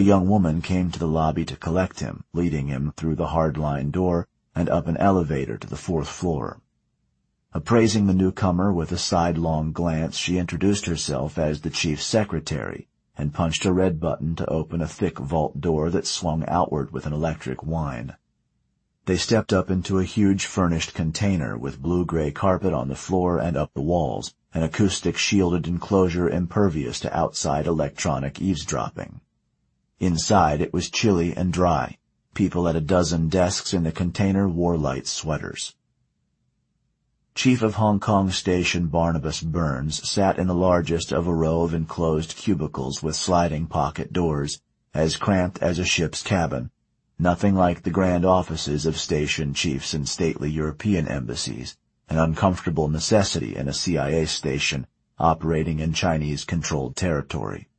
young woman came to the lobby to collect him, leading him through the hard-line door and up an elevator to the 4th floor. Appraising the newcomer with a sidelong glance, she introduced herself as the chief's secretary and punched a red button to open a thick vault door that swung outward with an electric whine. They stepped up into a huge furnished container with blue-gray carpet on the floor and up the walls, an acoustic-shielded enclosure impervious to outside electronic eavesdropping. Inside it was chilly and dry. People at a dozen desks in the container wore light sweaters. Chief of Hong Kong Station Barnabas Burns sat in the largest of a row of enclosed cubicles with sliding pocket doors, as cramped as a ship's cabin, nothing like the grand offices of station chiefs in stately European embassies, an uncomfortable necessity in a CIA station operating in Chinese-controlled territory.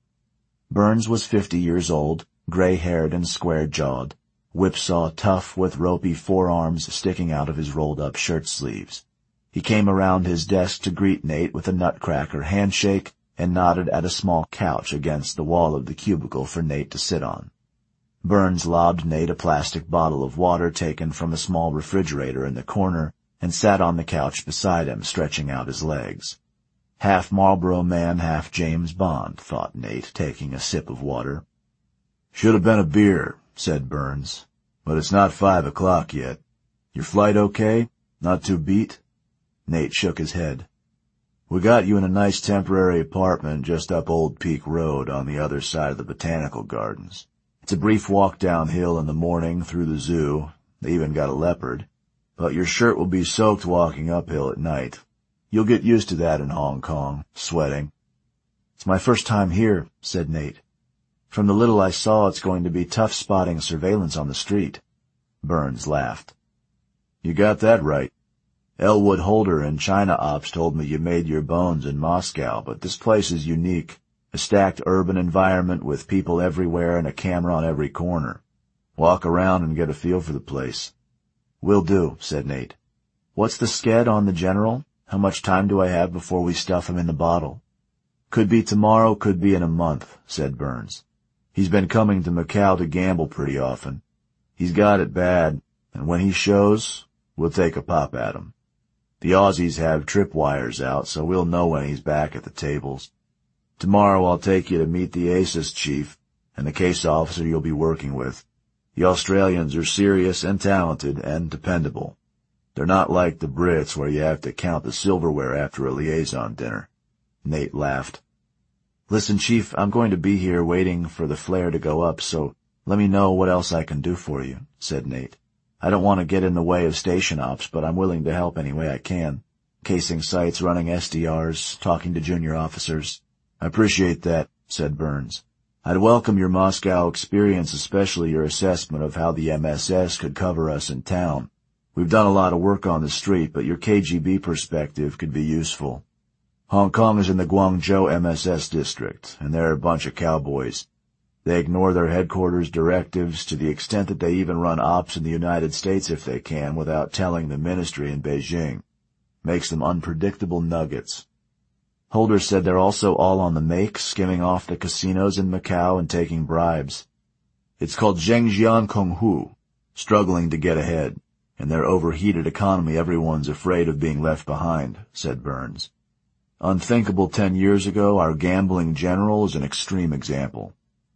Burns was 50 years old, gray-haired and square-jawed, whipsaw tough with ropey forearms sticking out of his rolled-up shirt sleeves. He came around his desk to greet Nate with a nutcracker handshake and nodded at a small couch against the wall of the cubicle for Nate to sit on. Burns lobbed Nate a plastic bottle of water taken from a small refrigerator in the corner and sat on the couch beside him, stretching out his legs. Half Marlboro Man, half James Bond, thought Nate, taking a sip of water. "Should have been a beer," said Burns, "but it's not 5 o'clock yet. Your flight okay? Not too beat?" Nate shook his head. "We got you in a nice temporary apartment just up Old Peak Road on the other side of the Botanical Gardens. It's a brief walk downhill in the morning through the zoo. They even got a leopard. But your shirt will be soaked walking uphill at night. You'll get used to that in Hong Kong, sweating." "It's my first time here," said Nate. "From the little I saw, it's going to be tough spotting surveillance on the street." Burns laughed. "You got that right. Elwood Holder in China Ops told me you made your bones in Moscow, but this place is unique. A stacked urban environment with people everywhere and a camera on every corner. Walk around and get a feel for the place." "Will do," said Nate. "What's the sked on the general? How much time do I have before we stuff him in the bottle?" "Could be tomorrow, could be in a month," said Burns. "He's been coming to Macau to gamble pretty often. He's got it bad, and when he shows, we'll take a pop at him. The Aussies have tripwires out, so we'll know when he's back at the tables. Tomorrow I'll take you to meet the ASIS chief and the case officer you'll be working with. The Australians are serious and talented and dependable. They're not like the Brits where you have to count the silverware after a liaison dinner." Nate laughed. "Listen, Chief, I'm going to be here waiting for the flare to go up, so let me know what else I can do for you," said Nate. "I don't want to get in the way of station ops, but I'm willing to help any way I can. Casing sites, running SDRs, talking to junior officers." "I appreciate that," said Burns. "I'd welcome your Moscow experience, especially your assessment of how the MSS could cover us in town. We've done a lot of work on the street, but your KGB perspective could be useful. Hong Kong is in the Guangzhou MSS district, and they're a bunch of cowboys. They ignore their headquarters' directives to the extent that they even run ops in the United States if they can without telling the ministry in Beijing. Makes them unpredictable nuggets. Holder said they're also all on the make, skimming off the casinos in Macau and taking bribes. It's called Zhengjian Konghu, struggling to get ahead. In their overheated economy, everyone's afraid of being left behind," said Burns. "Unthinkable 10 years ago, our gambling general is an extreme example."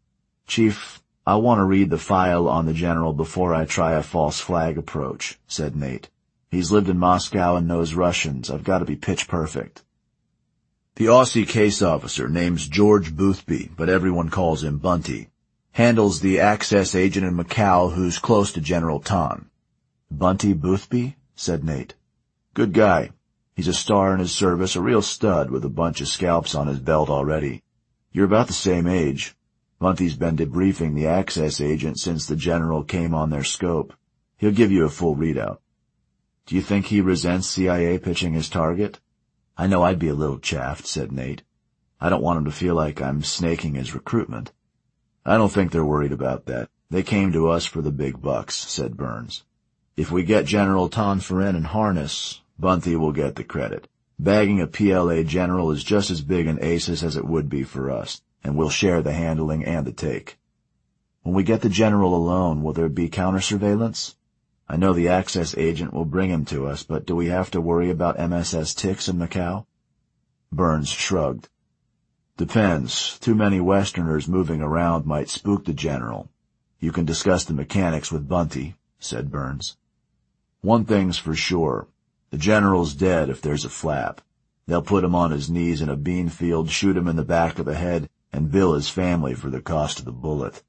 "Chief, I want to read the file on the general before I try a false flag approach," said Nate. "He's lived in Moscow and knows Russians. I've got to be pitch perfect." "The Aussie case officer, name's George Boothby, but everyone calls him Bunty. Handles the access agent in Macau who's close to General Tan." "Bunty Boothby?" said Nate. "Good guy. He's a star in his service, a real stud with a bunch of scalps on his belt already. You're about the same age. Bunty's been debriefing the access agent since the general came on their scope. He'll give you a full readout." "Do you think he resents CIA pitching his target?" "I know I'd be a little chaffed," said Nate. "I don't want him to feel like I'm snaking his recruitment." "I don't think they're worried about that. They came to us for the big bucks," said Burns. "If we get General Tonferin in harness, Bunty will get the credit. Bagging a PLA general is just as big an ASIS as it would be for us, and we'll share the handling and the take." When we get the general alone, will there be counter-surveillance? I know the access agent will bring him to us, but do we have to worry about MSS ticks in Macau? Burns shrugged. Depends. Too many Westerners moving around might spook the general. You can discuss the mechanics with Bunty, said Burns. One thing's for sure. The general's dead if there's a flap. They'll put him on his knees in a bean field, shoot him in the back of the head, and bill his family for the cost of the bullet.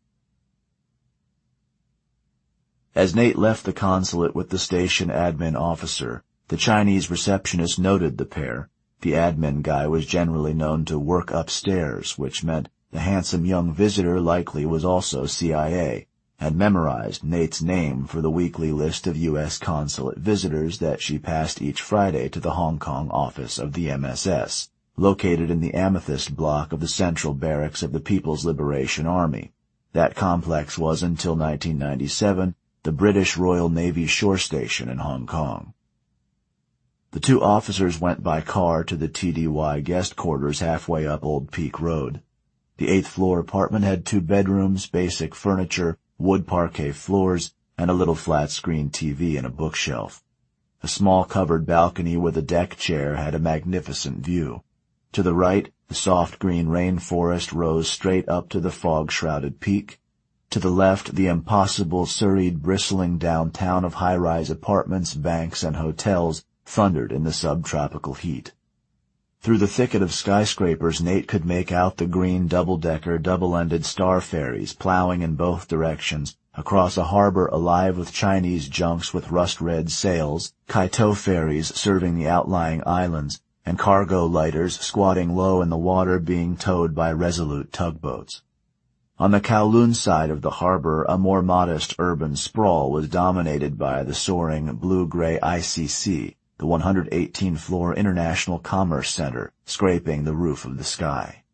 As Nate left the consulate with the station admin officer, the Chinese receptionist noted the pair. The admin guy was generally known to work upstairs, which meant the handsome young visitor likely was also CIA, had memorized Nate's name for the weekly list of U.S. consulate visitors that she passed each Friday to the Hong Kong office of the MSS, located in the Amethyst block of the Central Barracks of the People's Liberation Army. That complex was, until 1997, the British Royal Navy shore station in Hong Kong. The two officers went by car to the TDY guest quarters halfway up Old Peak Road. The 8th-floor apartment had 2 bedrooms, basic furniture, wood parquet floors, and a little flat-screen TV and a bookshelf. A small covered balcony with a deck chair had a magnificent view. To the right, the soft green rainforest rose straight up to the fog-shrouded peak. To the left, the impossible, serried, bristling downtown of high-rise apartments, banks, and hotels thundered in the subtropical heat. Through the thicket of skyscrapers, Nate could make out the green double-decker, double-ended star ferries plowing in both directions across a harbor alive with Chinese junks with rust-red sails, Kaito ferries serving the outlying islands, and cargo lighters squatting low in the water being towed by resolute tugboats. On the Kowloon side of the harbor, a more modest urban sprawl was dominated by the soaring blue-gray ICC, the 118-floor International Commerce Center, scraping the roof of the sky.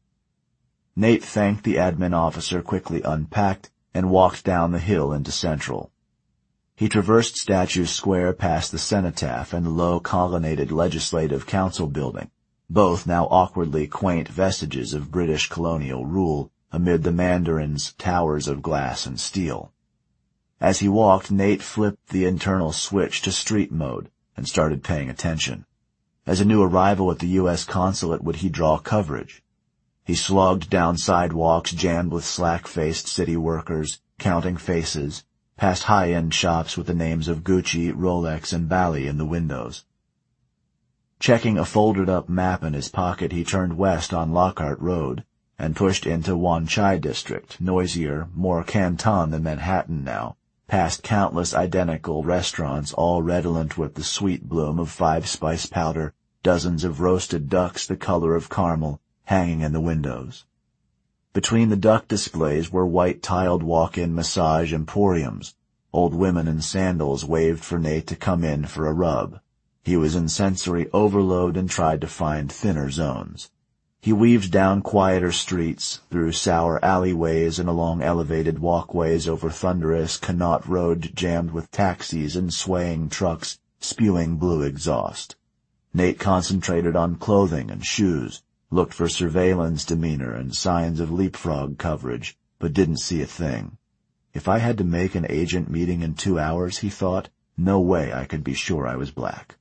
Nate thanked the admin officer, quickly unpacked, and walked down the hill into Central. He traversed Statue Square past the cenotaph and the low colonnaded Legislative Council building, both now awkwardly quaint vestiges of British colonial rule amid the Mandarin's towers of glass and steel. As he walked, Nate flipped the internal switch to street mode and started paying attention. As a new arrival at the U.S. consulate, would he draw coverage? He slogged down sidewalks jammed with slack-faced city workers, counting faces, past high-end shops with the names of Gucci, Rolex, and Bally in the windows. Checking a folded-up map in his pocket, he turned west on Lockhart Road and pushed into Wan Chai district, noisier, more Canton than Manhattan now, past countless identical restaurants all redolent with the sweet bloom of 5-spice powder, dozens of roasted ducks the color of caramel hanging in the windows. Between the duck displays were white-tiled walk-in massage emporiums. Old women in sandals waved for Nate to come in for a rub. He was in sensory overload and tried to find thinner zones. He weaved down quieter streets, through sour alleyways and along elevated walkways over thunderous Connaught Road jammed with taxis and swaying trucks spewing blue exhaust. Nate concentrated on clothing and shoes, looked for surveillance demeanor and signs of leapfrog coverage, but didn't see a thing. If I had to make an agent meeting in 2 hours, he thought, no way I could be sure I was black.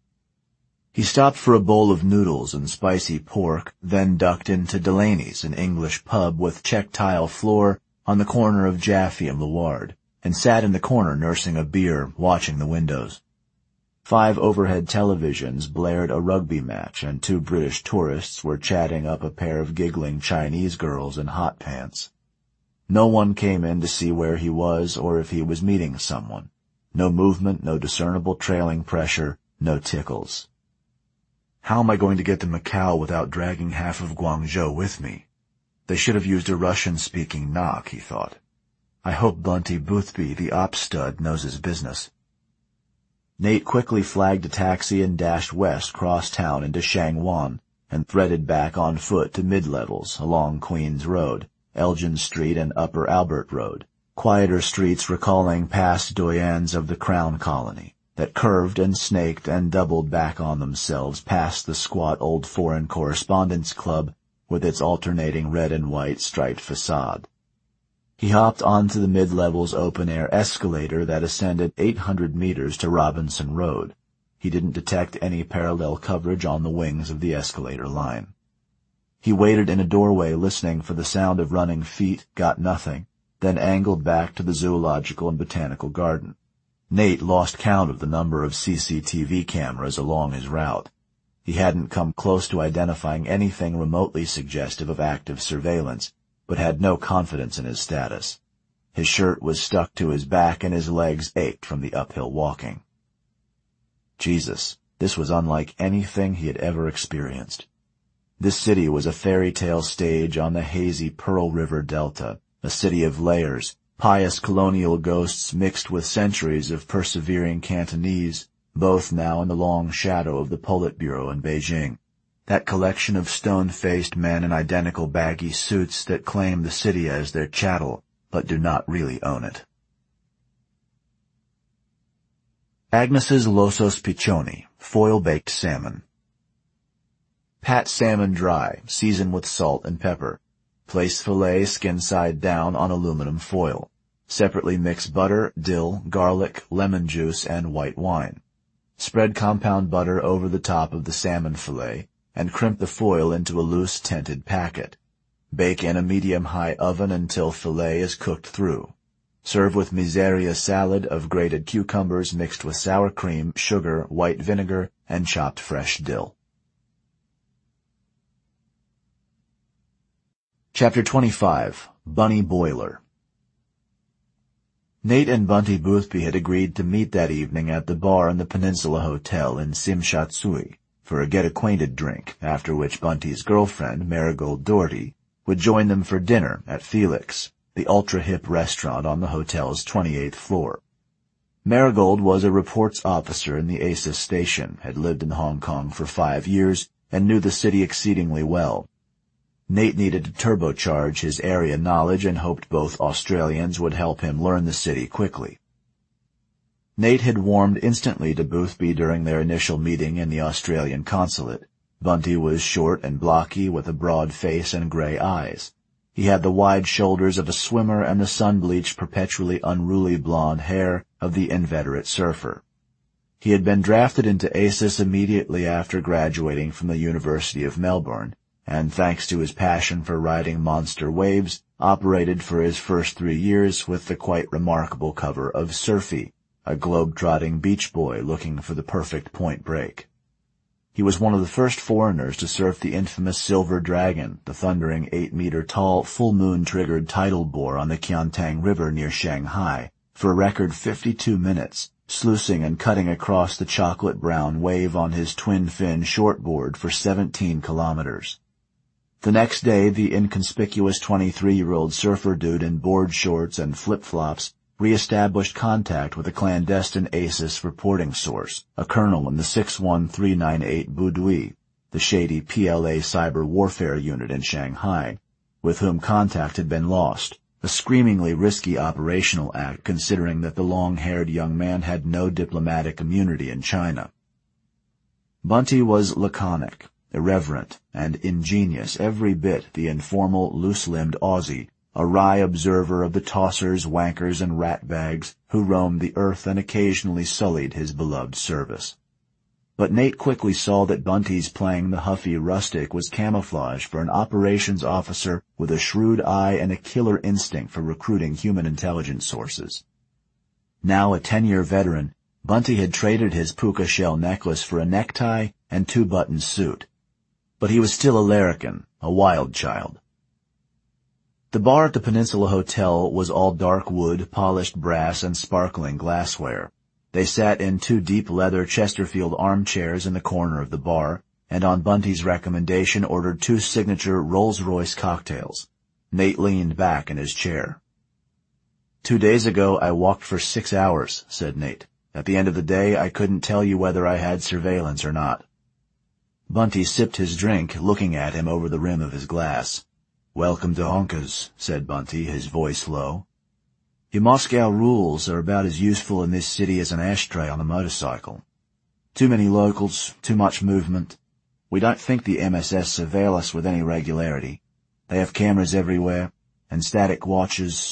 He stopped for a bowl of noodles and spicy pork, then ducked into Delaney's, an English pub with check tile floor on the corner of Jaffe and Leward, and sat in the corner nursing a beer, watching the windows. 5 overhead televisions blared a rugby match, and 2 British tourists were chatting up a pair of giggling Chinese girls in hot pants. No one came in to see where he was or if he was meeting someone. No movement, no discernible trailing pressure, no tickles. How am I going to get to Macau without dragging half of Guangzhou with me? They should have used a Russian-speaking knock, he thought. I hope Bunty Boothby, the ops stud, knows his business. Nate quickly flagged a taxi and dashed west cross town into Shangwan and threaded back on foot to mid-levels along Queens Road, Elgin Street, and Upper Albert Road, quieter streets recalling past doyens of the Crown Colony that curved and snaked and doubled back on themselves past the squat old Foreign Correspondence Club with its alternating red and white striped facade. He hopped onto the mid-levels open-air escalator that ascended 800 meters to Robinson Road. He didn't detect any parallel coverage on the wings of the escalator line. He waited in a doorway listening for the sound of running feet, got nothing, then angled back to the Zoological and Botanical Garden. Nate lost count of the number of CCTV cameras along his route. He hadn't come close to identifying anything remotely suggestive of active surveillance, but had no confidence in his status. His shirt was stuck to his back and his legs ached from the uphill walking. Jesus, this was unlike anything he had ever experienced. This city was a fairy tale stage on the hazy Pearl River Delta, a city of layers, pious colonial ghosts mixed with centuries of persevering Cantonese, both now in the long shadow of the Politburo in Beijing. That collection of stone-faced men in identical baggy suits that claim the city as their chattel, but do not really own it. Agnes's Losos Piccioni, foil-baked salmon. Pat salmon dry, season with salt and pepper. Place fillet skin side down on aluminum foil. Separately mix butter, dill, garlic, lemon juice, and white wine. Spread compound butter over the top of the salmon fillet, and crimp the foil into a loose tented packet. Bake in a medium-high oven until fillet is cooked through. Serve with miseria salad of grated cucumbers mixed with sour cream, sugar, white vinegar, and chopped fresh dill. Chapter 25. Bunny Boiler. Nate and Bunty Boothby had agreed to meet that evening at the bar in the Peninsula Hotel in Simshatsui for a get-acquainted drink, after which Bunty's girlfriend, Marigold Doherty, would join them for dinner at Felix, the ultra-hip restaurant on the hotel's 28th floor. Marigold was a reports officer in the ACIS station, had lived in Hong Kong for 5 years, and knew the city exceedingly well. Nate needed to turbocharge his area knowledge and hoped both Australians would help him learn the city quickly. Nate had warmed instantly to Boothby during their initial meeting in the Australian consulate. Bunty was short and blocky with a broad face and grey eyes. He had the wide shoulders of a swimmer and the sun-bleached, perpetually unruly blonde hair of the inveterate surfer. He had been drafted into ACIS immediately after graduating from the University of Melbourne, and thanks to his passion for riding monster waves, operated for his first 3 years with the quite remarkable cover of Surfy, a globe-trotting beach boy looking for the perfect point break. He was one of the first foreigners to surf the infamous Silver Dragon, the thundering 8-meter-tall, full-moon-triggered tidal bore on the Qiantang River near Shanghai, for a record 52 minutes, sluicing and cutting across the chocolate-brown wave on his twin-fin shortboard for 17 kilometers. The next day, the inconspicuous 23-year-old surfer dude in board shorts and flip-flops re-established contact with a clandestine ACIS reporting source, a colonel in the 61398 Budui, the shady PLA cyber warfare unit in Shanghai, with whom contact had been lost, a screamingly risky operational act considering that the long-haired young man had no diplomatic immunity in China. Bunty was laconic, irreverent, and ingenious every bit the informal, loose-limbed Aussie, a wry observer of the tossers, wankers, and ratbags who roamed the earth and occasionally sullied his beloved service. But Nate quickly saw that Bunty's playing the huffy rustic was camouflage for an operations officer with a shrewd eye and a killer instinct for recruiting human intelligence sources. Now a 10-year veteran, Bunty had traded his puka shell necklace for a necktie and 2-button suit. But he was still a larrikin, a wild child. The bar at the Peninsula Hotel was all dark wood, polished brass, and sparkling glassware. They sat in 2 deep leather Chesterfield armchairs in the corner of the bar, and on Bunty's recommendation ordered 2 signature Rolls-Royce cocktails. Nate leaned back in his chair. 2 days ago I walked for 6 hours, said Nate. At the end of the day I couldn't tell you whether I had surveillance or not. Bunty sipped his drink, looking at him over the rim of his glass. "Welcome to Honkers," said Bunty, his voice low. "Your Moscow rules are about as useful in this city as an ashtray on a motorcycle. Too many locals, too much movement. We don't think the MSS surveil us with any regularity. They have cameras everywhere, and static watches,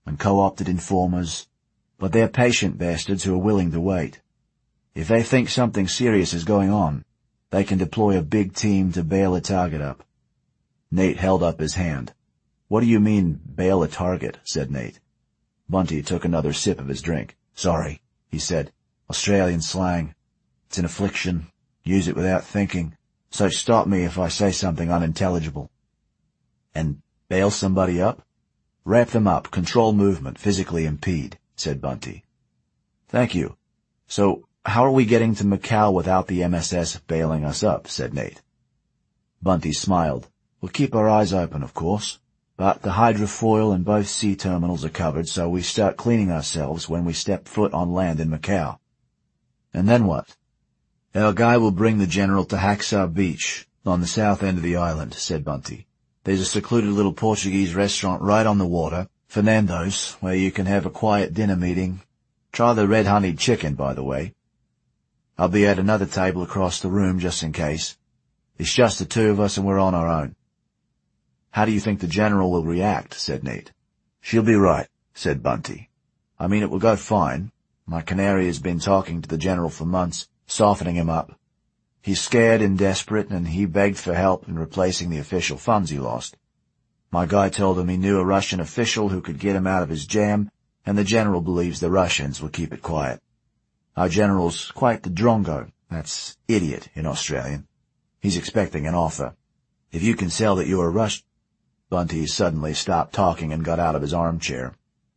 and co-opted informers, but they're patient bastards who are willing to wait. If they think something serious is going on, they can deploy a big team to bail a target up. Nate held up his hand. What do you mean, bail a target? Said Nate. Bunty took another sip of his drink. Sorry, he said. Australian slang. It's an affliction. Use it without thinking. So stop me if I say something unintelligible. And bail somebody up? Wrap them up, control movement, physically impede, said Bunty. Thank you. So, how are we getting to Macau without the MSS bailing us up? Said Nate. Bunty smiled. We'll keep our eyes open, of course. But the hydrofoil and both sea terminals are covered, so we start cleaning ourselves when we step foot on land in Macau. And then what? Our guy will bring the general to Haksar Beach, on the south end of the island, said Bunty. There's a secluded little Portuguese restaurant right on the water, Fernando's, where you can have a quiet dinner meeting. Try the red honeyed chicken, by the way. I'll be at another table across the room just in case. It's just the two of us and we're on our own. How do you think the general will react? Said Nate. She'll be right, said Bunty. I mean, it will go fine. My canary has been talking to the general for months, softening him up. He's scared and desperate, and he begged for help in replacing the official funds he lost. My guy told him he knew a Russian official who could get him out of his jam, and the general believes the Russians will keep it quiet. Our general's quite the drongo. That's idiot in Australian. He's expecting an offer. If you can sell that you're a Russian... Bunty suddenly stopped talking and got out of his armchair.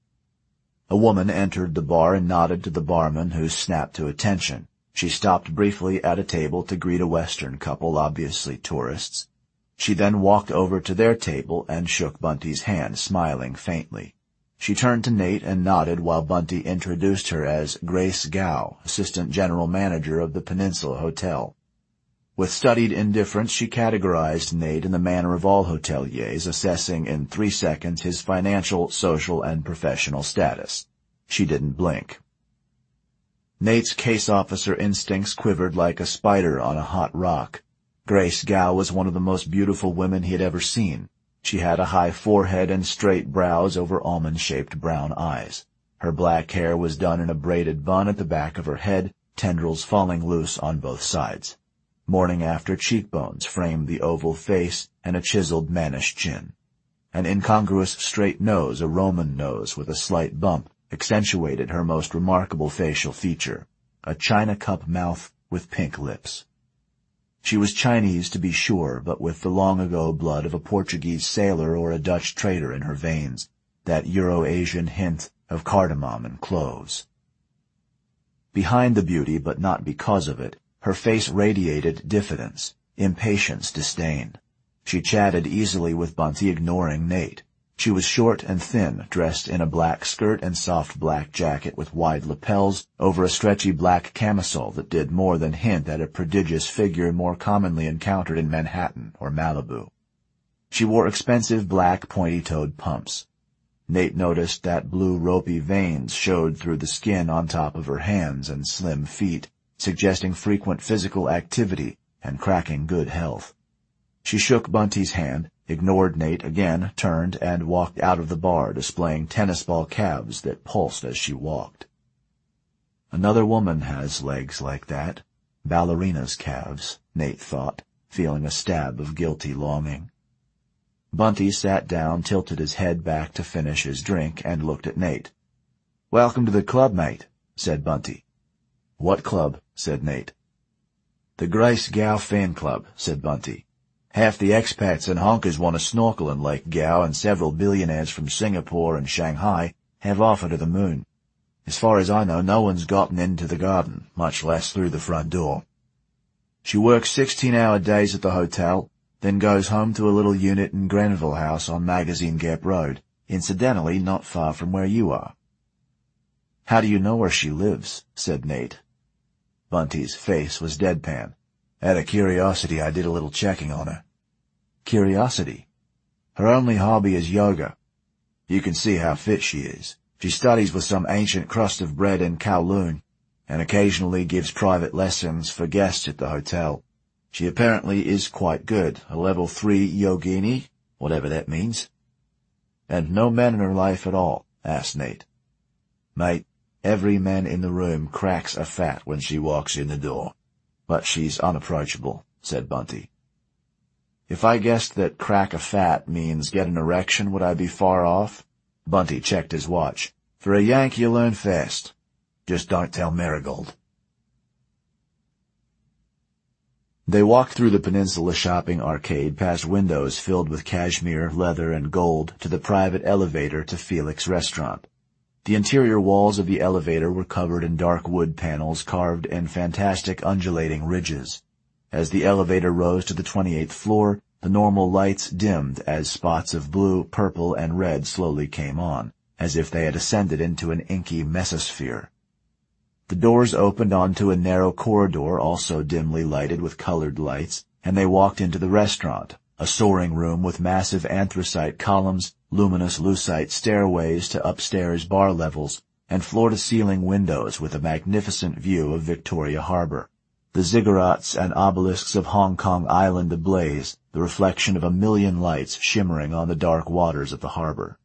A woman entered the bar and nodded to the barman, who snapped to attention. She stopped briefly at a table to greet a Western couple, obviously tourists. She then walked over to their table and shook Bunty's hand, smiling faintly. She turned to Nate and nodded while Bunty introduced her as Grace Gao, Assistant General Manager of the Peninsula Hotel. With studied indifference, she categorized Nate in the manner of all hoteliers, assessing in 3 seconds his financial, social, and professional status. She didn't blink. Nate's case officer instincts quivered like a spider on a hot rock. Grace Gao was one of the most beautiful women he had ever seen. She had a high forehead and straight brows over almond-shaped brown eyes. Her black hair was done in a braided bun at the back of her head, tendrils falling loose on both sides. Morning-after cheekbones framed the oval face and a chiseled mannish chin. An incongruous straight nose, a Roman nose with a slight bump, accentuated her most remarkable facial feature, a china cup mouth with pink lips. She was Chinese, to be sure, but with the long-ago blood of a Portuguese sailor or a Dutch trader in her veins, that Euro-Asian hint of cardamom and cloves. Behind the beauty, but not because of it, her face radiated diffidence, impatience, disdain. She chatted easily with Bunty, ignoring Nate. She was short and thin, dressed in a black skirt and soft black jacket with wide lapels over a stretchy black camisole that did more than hint at a prodigious figure more commonly encountered in Manhattan or Malibu. She wore expensive black pointy-toed pumps. Nate noticed that blue ropey veins showed through the skin on top of her hands and slim feet, suggesting frequent physical activity and cracking good health. She shook Bunty's hand, ignored Nate again, turned, and walked out of the bar, displaying tennis-ball calves that pulsed as she walked. Another woman has legs like that. Ballerina's calves, Nate thought, feeling a stab of guilty longing. Bunty sat down, tilted his head back to finish his drink, and looked at Nate. "Welcome to the club, mate," said Bunty. "What club?" said Nate. "The Grace Gao Fan Club," said Bunty. "Half the expats and honkers want to snorkel in Lake Gao, and several billionaires from Singapore and Shanghai have offered her the moon. As far as I know, no one's gotten into the garden, much less through the front door. She works 16-hour days at the hotel, then goes home to a little unit in Grenville House on Magazine Gap Road, incidentally not far from where you are." "How do you know where she lives?" said Nate. Bunty's face was deadpan. "Out of curiosity, I did a little checking on her." "Curiosity?" "Her only hobby is yoga. You can see how fit she is. She studies with some ancient crust of bread in Kowloon, and occasionally gives private lessons for guests at the hotel. She apparently is quite good, a level 3 yogini, whatever that means. And no men in her life at all, asked Nate. Mate, every man in the room cracks a fat when she walks in the door. But she's unapproachable, said Bunty. If I guessed that crack a fat means get an erection, would I be far off? Bunty checked his watch. For a Yank, you learn fast. Just don't tell Marigold. They walked through the Peninsula Shopping Arcade past windows filled with cashmere, leather, and gold to the private elevator to Felix Restaurant. The interior walls of the elevator were covered in dark wood panels carved in fantastic undulating ridges. As the elevator rose to the 28th floor, the normal lights dimmed as spots of blue, purple, and red slowly came on, as if they had ascended into an inky mesosphere. The doors opened onto a narrow corridor also dimly lighted with colored lights, and they walked into the restaurant, a soaring room with massive anthracite columns, luminous lucite stairways to upstairs bar levels, and floor-to-ceiling windows with a magnificent view of Victoria Harbor. The ziggurats and obelisks of Hong Kong Island ablaze, the reflection of a million lights shimmering on the dark waters of the harbor.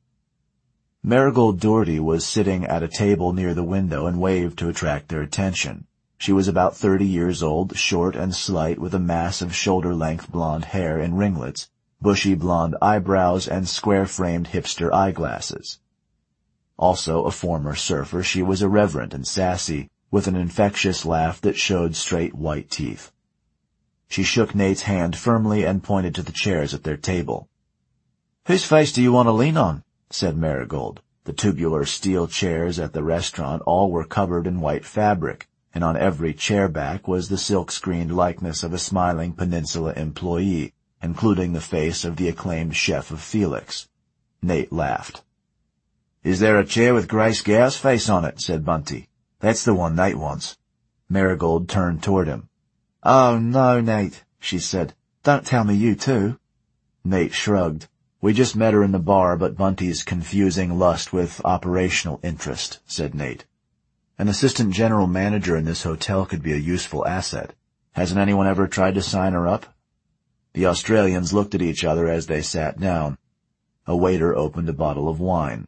Marigold Doherty was sitting at a table near the window and waved to attract their attention. She was about 30 years old, short and slight, with a mass of shoulder-length blonde hair in ringlets, bushy blonde eyebrows, and square-framed hipster eyeglasses. Also a former surfer, she was irreverent and sassy, with an infectious laugh that showed straight white teeth. She shook Nate's hand firmly and pointed to the chairs at their table. "Whose face do you want to lean on?" said Marigold. The tubular steel chairs at the restaurant all were covered in white fabric, and on every chair back was the silk-screened likeness of a smiling Peninsula employee, including the face of the acclaimed chef of Felix. Nate laughed. "Is there a chair with Grace Gower's face on it?" said Bunty. "That's the one Nate wants." Marigold turned toward him. "Oh, no, Nate," she said. "Don't tell me you too." Nate shrugged. "We just met her in the bar, but Bunty's confusing lust with operational interest," said Nate. "An assistant general manager in this hotel could be a useful asset. Hasn't anyone ever tried to sign her up?" The Australians looked at each other as they sat down. A waiter opened a bottle of wine.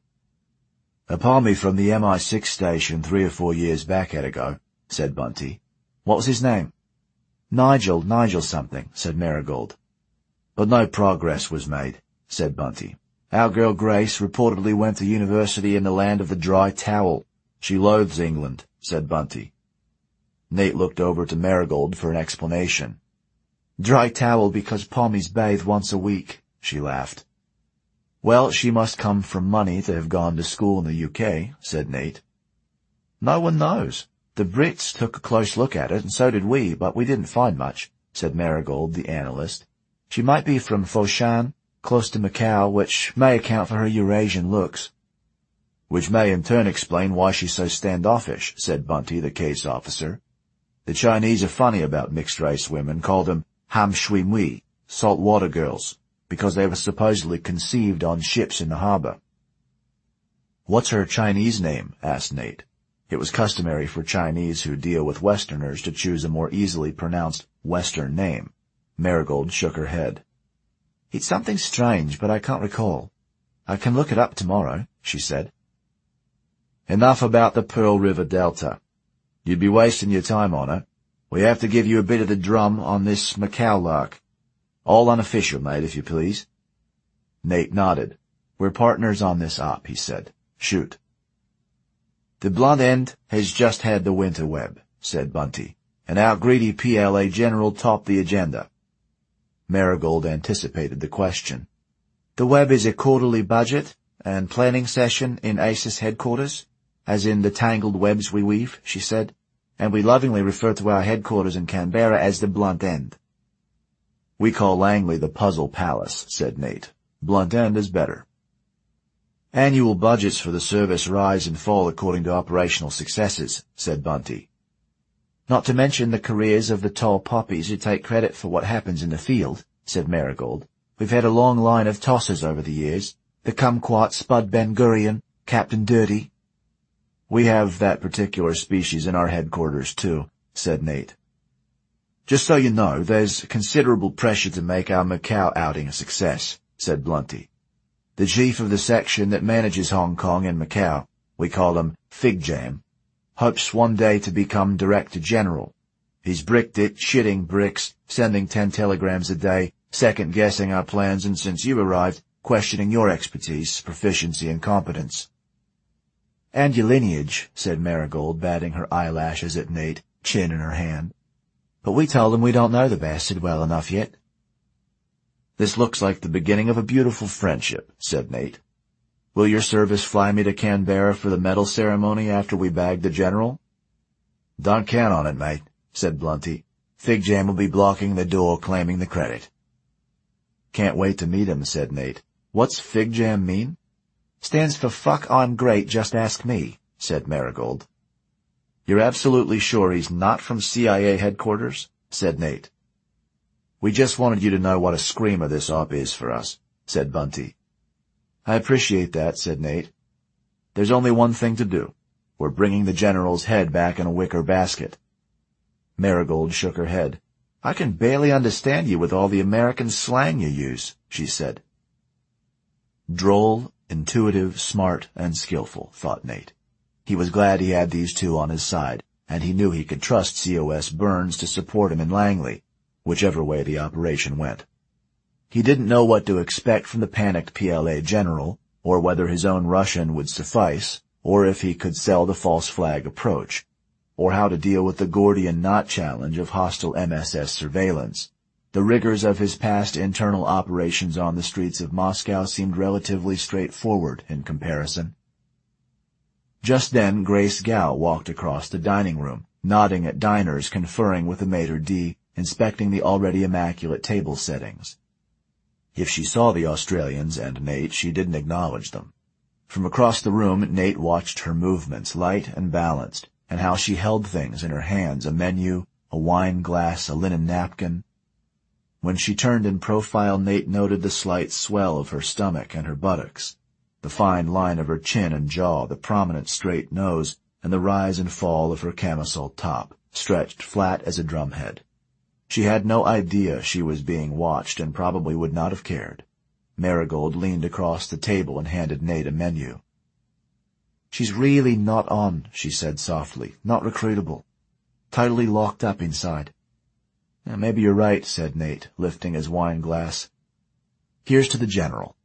"A palmy from the MI6 station 3 or 4 years back had a go," said Bunty. "What was his name?" Nigel something," said Marigold. "But no progress was made," said Bunty. "Our girl Grace reportedly went to university in the land of the dry towel. She loathes England," said Bunty. Nate looked over to Marigold for an explanation. "Dry towel because palmies bathe once a week," she laughed. "Well, she must come from money to have gone to school in the UK, said Nate. "No one knows. The Brits took a close look at it, and so did we, but we didn't find much," said Marigold, the analyst. "She might be from Foshan, close to Macau, which may account for her Eurasian looks." "Which may in turn explain why she's so standoffish," said Bunty, the case officer. "The Chinese are funny about mixed-race women, call them ham shui mui, saltwater girls, because they were supposedly conceived on ships in the harbor." "What's her Chinese name?" asked Nate. It was customary for Chinese who deal with Westerners to choose a more easily pronounced Western name. Marigold shook her head. "It's something strange, but I can't recall. I can look it up tomorrow," she said. "Enough about the Pearl River Delta. You'd be wasting your time on her. We have to give you a bit of the drum on this Macau lark. All unofficial, mate, if you please." Nate nodded. "We're partners on this op," he said. "Shoot." "The blunt end has just had the winter web," said Bunty, "and our greedy PLA general topped the agenda." Marigold anticipated the question. "The web is a quarterly budget and planning session in ACES headquarters, as in the tangled webs we weave," she said, "and we lovingly refer to our headquarters in Canberra as the blunt end." "We call Langley the Puzzle Palace," said Nate. "Blunt end is better." "Annual budgets for the service rise and fall according to operational successes," said Bunty. "Not to mention the careers of the tall poppies who take credit for what happens in the field," said Marigold. "We've had a long line of tossers over the years. The Kumquat, Spud Ben Gurion, Captain Dirty." "We have that particular species in our headquarters, too," said Nate. "Just so you know, there's considerable pressure to make our Macau outing a success," said Bunty. The chief of the section that manages Hong Kong and Macau, we call him Fig Jam, hopes one day to become Director General. He's bricked it, shitting bricks, sending 10 telegrams a day, second-guessing our plans, and since you arrived, questioning your expertise, proficiency, and competence. "And your lineage," said Marigold, batting her eyelashes at Nate, chin in her hand. "But we told him we don't know the bastard well enough yet." "This looks like the beginning of a beautiful friendship," said Nate. "Will your service fly me to Canberra for the medal ceremony after we bag the general?" "Don't count on it, mate," said Blunty. "Fig Jam will be blocking the door claiming the credit." "Can't wait to meet him," said Nate. "What's Fig Jam mean?" "Stands for Fuck I'm Great, Just Ask Me," said Marigold. "You're absolutely sure he's not from CIA headquarters?" said Nate. "We just wanted you to know what a screamer this op is for us," said Bunty. "I appreciate that," said Nate. "There's only one thing to do. We're bringing the general's head back in a wicker basket." Marigold shook her head. "I can barely understand you with all the American slang you use," she said. Droll, intuitive, smart, and skillful, thought Nate. He was glad he had these two on his side, and he knew he could trust COS Burns to support him in Langley, whichever way the operation went. He didn't know what to expect from the panicked PLA general, or whether his own Russian would suffice, or if he could sell the false flag approach, or how to deal with the Gordian knot challenge of hostile MSS surveillance. The rigors of his past internal operations on the streets of Moscow seemed relatively straightforward in comparison. Just then Grace Gao walked across the dining room, nodding at diners, conferring with the maitre d', inspecting the already immaculate table settings. If she saw the Australians and Nate, she didn't acknowledge them. From across the room, Nate watched her movements, light and balanced, and how she held things in her hands, a menu, a wine glass, a linen napkin. When she turned in profile, Nate noted the slight swell of her stomach and her buttocks, the fine line of her chin and jaw, the prominent straight nose, and the rise and fall of her camisole top, stretched flat as a drumhead. She had no idea she was being watched and probably would not have cared. Marigold leaned across the table and handed Nate a menu. "She's really not on," she said softly. "Not recruitable. Totally locked up inside." "Maybe you're right," said Nate, lifting his wine glass. "Here's to the general."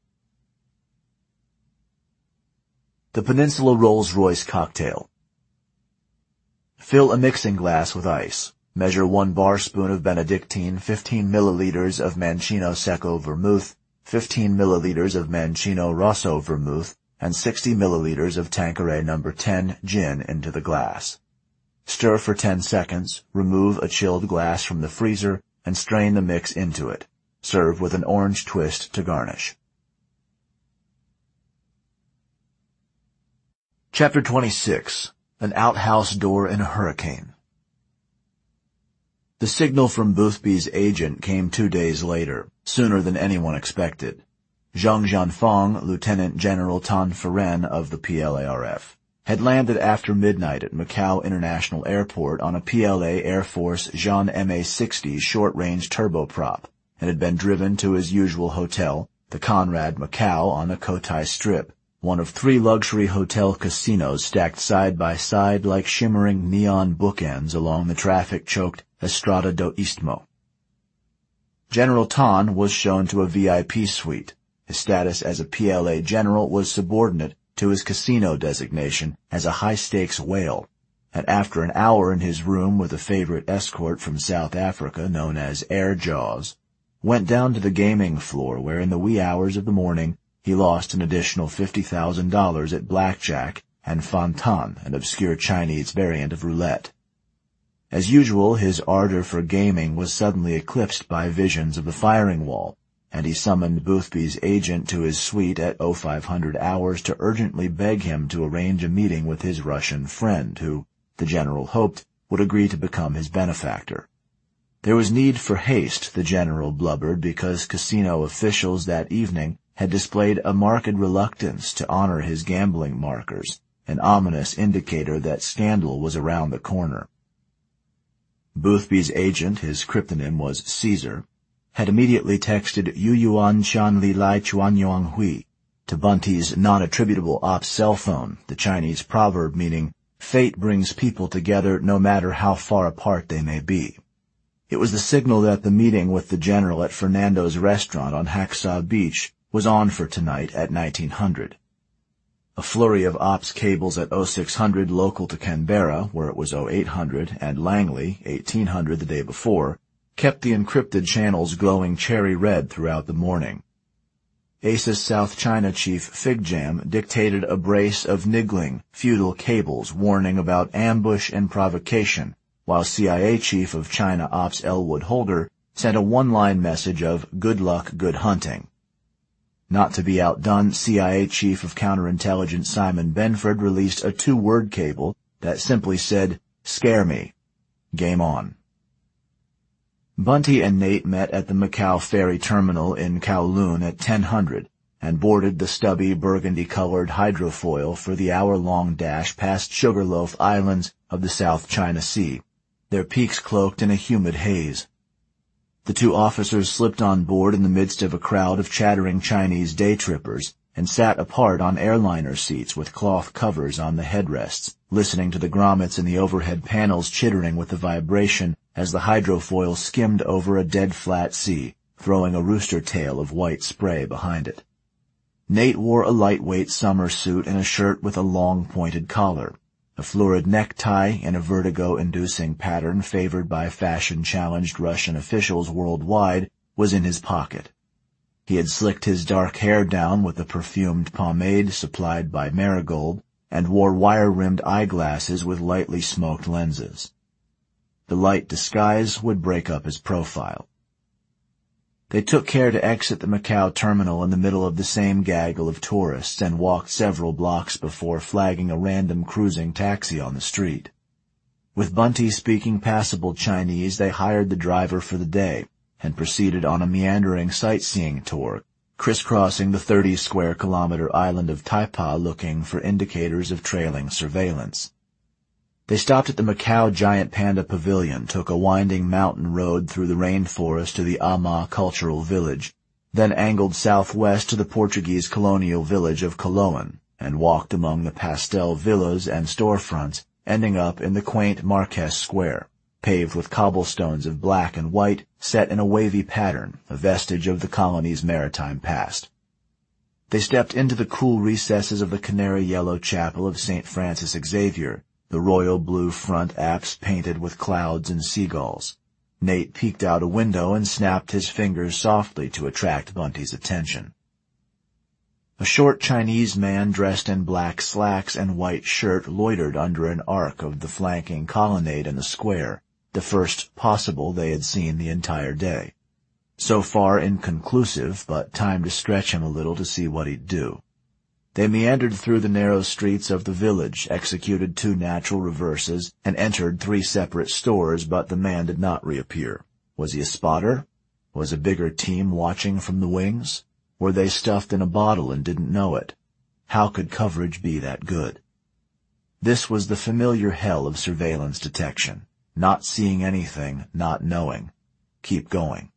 The Peninsula Rolls-Royce cocktail. Fill a mixing glass with ice. Measure 1 bar spoon of Benedictine, 15 milliliters of Mancino Secco vermouth, 15 milliliters of Mancino Rosso vermouth, and 60 milliliters of Tanqueray No. 10 gin into the glass. Stir for 10 seconds, remove a chilled glass from the freezer, and strain the mix into it. Serve with an orange twist to garnish. Chapter 26. An Outhouse Door in a Hurricane. The signal from Boothby's agent came 2 days later, sooner than anyone expected. Zhang Jianfeng, Lieutenant General Tan Feren of the PLARF, had landed after midnight at Macau International Airport on a PLA Air Force Jean MA-60 short-range turboprop and had been driven to his usual hotel, the Conrad Macau on the Cotai Strip, one of 3 luxury hotel casinos stacked side by side like shimmering neon bookends along the traffic-choked Estrada do Istmo. General Tan was shown to a VIP suite. His status as a PLA general was subordinate to his casino designation as a high-stakes whale, and after an hour in his room with a favorite escort from South Africa known as Air Jaws, went down to the gaming floor where in the wee hours of the morning he lost an additional $50,000 at blackjack and Fantan, an obscure Chinese variant of roulette. As usual, his ardor for gaming was suddenly eclipsed by visions of the firing wall, and he summoned Boothby's agent to his suite at 0500 hours to urgently beg him to arrange a meeting with his Russian friend, who, the general hoped, would agree to become his benefactor. There was need for haste, the general blubbered, because casino officials that evening had displayed a marked reluctance to honor his gambling markers, an ominous indicator that scandal was around the corner. Boothby's agent, his cryptonym was Caesar, had immediately texted Yu Yuan Chan Li Lai Chuan Yuan Hui To Bunty's non-attributable ops cell phone, the Chinese proverb meaning, "Fate brings people together no matter how far apart they may be." It was the signal that the meeting with the general at Fernando's restaurant on Hacksaw Beach was on for tonight at 1900. A flurry of ops cables at 0600 local to Canberra, where it was 0800, and Langley, 1800 the day before, kept the encrypted channels glowing cherry red throughout the morning. ACES South China Chief Figjam dictated a brace of niggling, feudal cables warning about ambush and provocation, while CIA Chief of China Ops Elwood Holder sent a one-line message of "good luck, good hunting." Not to be outdone, CIA Chief of Counterintelligence Simon Benford released a two-word cable that simply said, "Scare me. Game on." Bunty and Nate met at the Macau ferry terminal in Kowloon at 1000 and boarded the stubby burgundy-colored hydrofoil for the hour-long dash past Sugarloaf Islands of the South China Sea, their peaks cloaked in a humid haze. The two officers slipped on board in the midst of a crowd of chattering Chinese day-trippers and sat apart on airliner seats with cloth covers on the headrests, listening to the grommets in the overhead panels chittering with the vibration as the hydrofoil skimmed over a dead flat sea, throwing a rooster tail of white spray behind it. Nate wore a lightweight summer suit and a shirt with a long pointed collar. A florid necktie in a vertigo-inducing pattern favored by fashion-challenged Russian officials worldwide was in his pocket. He had slicked his dark hair down with a perfumed pomade supplied by Marigold and wore wire-rimmed eyeglasses with lightly smoked lenses. The light disguise would break up his profile. They took care to exit the Macau terminal in the middle of the same gaggle of tourists and walked several blocks before flagging a random cruising taxi on the street. With Bunty speaking passable Chinese, they hired the driver for the day and proceeded on a meandering sightseeing tour, crisscrossing the 30-square-kilometer island of Taipa looking for indicators of trailing surveillance. They stopped at the Macau Giant Panda Pavilion, took a winding mountain road through the rainforest to the Ama Cultural Village, then angled southwest to the Portuguese colonial village of Koloan, and walked among the pastel villas and storefronts, ending up in the quaint Marquess Square, paved with cobblestones of black and white set in a wavy pattern, a vestige of the colony's maritime past. They stepped into the cool recesses of the canary-yellow chapel of St. Francis Xavier, the royal blue front apse painted with clouds and seagulls. Nate peeked out a window and snapped his fingers softly to attract Bunty's attention. A short Chinese man dressed in black slacks and white shirt loitered under an arc of the flanking colonnade in the square, the first possible they had seen the entire day. So far inconclusive, but time to stretch him a little to see what he'd do. They meandered through the narrow streets of the village, executed 2 natural reverses, and entered 3 separate stores, but the man did not reappear. Was he a spotter? Was a bigger team watching from the wings? Were they stuffed in a bottle and didn't know it? How could coverage be that good? This was the familiar hell of surveillance detection. Not seeing anything, not knowing. Keep going.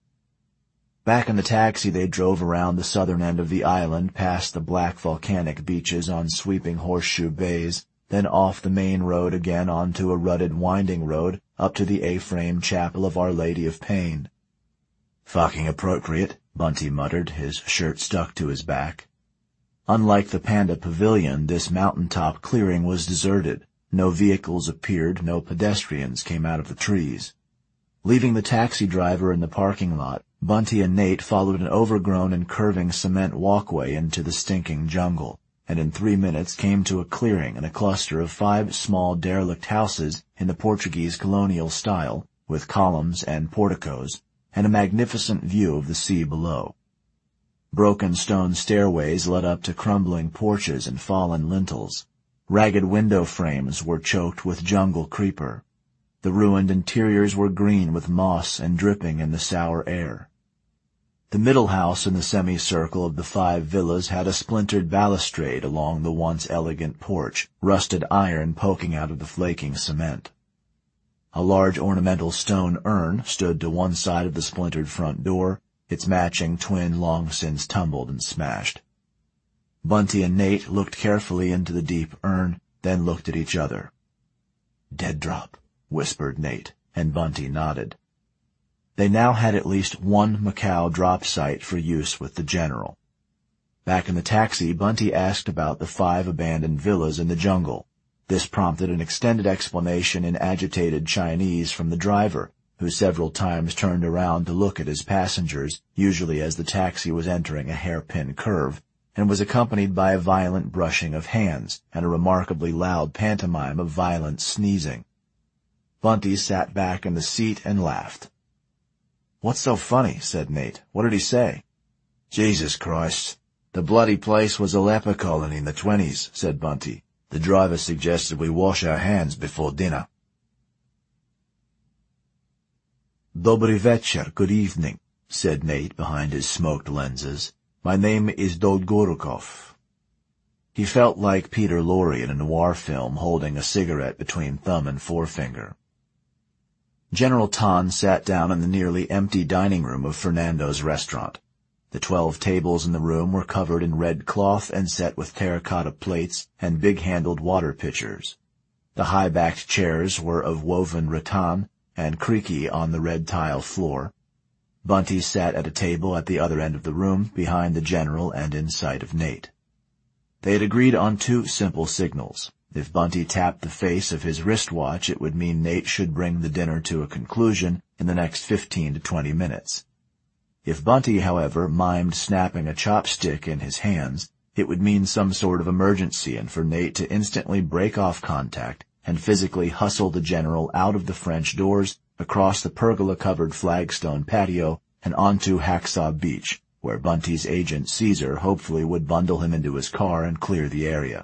Back in the taxi, they drove around the southern end of the island, past the black volcanic beaches on sweeping horseshoe bays, then off the main road again onto a rutted winding road up to the A-frame chapel of Our Lady of Pain. "Fucking appropriate," Bunty muttered, his shirt stuck to his back. Unlike the Panda Pavilion, this mountaintop clearing was deserted. No vehicles appeared, no pedestrians came out of the trees. Leaving the taxi driver in the parking lot, Bunty and Nate followed an overgrown and curving cement walkway into the stinking jungle, and in 3 minutes came to a clearing and a cluster of 5 small derelict houses in the Portuguese colonial style, with columns and porticos, and a magnificent view of the sea below. Broken stone stairways led up to crumbling porches and fallen lintels. Ragged window frames were choked with jungle creeper. The ruined interiors were green with moss and dripping in the sour air. The middle house in the semicircle of the 5 villas had a splintered balustrade along the once elegant porch, rusted iron poking out of the flaking cement. A large ornamental stone urn stood to one side of the splintered front door, its matching twin long since tumbled and smashed. Bunty and Nate looked carefully into the deep urn, then looked at each other. "Dead drop," whispered Nate, and Bunty nodded. They now had at least one Macau drop site for use with the general. Back in the taxi, Bunty asked about the 5 abandoned villas in the jungle. This prompted an extended explanation in agitated Chinese from the driver, who several times turned around to look at his passengers, usually as the taxi was entering a hairpin curve, and was accompanied by a violent brushing of hands and a remarkably loud pantomime of violent sneezing. Bunty sat back in the seat and laughed. "What's so funny?" said Nate. "What did he say?" "Jesus Christ. The bloody place was a leper colony in the 20s, said Bunty. The driver suggested we wash our hands before dinner. "Dobry večer, good evening," said Nate behind his smoked lenses. "My name is Dolgorukov." He felt like Peter Lorre in a noir film holding a cigarette between thumb and forefinger. General Tan sat down in the nearly empty dining room of Fernando's restaurant. The 12 tables in the room were covered in red cloth and set with terracotta plates and big-handled water pitchers. The high-backed chairs were of woven rattan and creaky on the red tile floor. Bunty sat at a table at the other end of the room, behind the general and in sight of Nate. They had agreed on 2 simple signals. If Bunty tapped the face of his wristwatch, it would mean Nate should bring the dinner to a conclusion in the next 15 to 20 minutes. If Bunty, however, mimed snapping a chopstick in his hands, it would mean some sort of emergency and for Nate to instantly break off contact and physically hustle the general out of the French doors, across the pergola-covered flagstone patio, and onto Hacksaw Beach, where Bunty's agent Caesar hopefully would bundle him into his car and clear the area.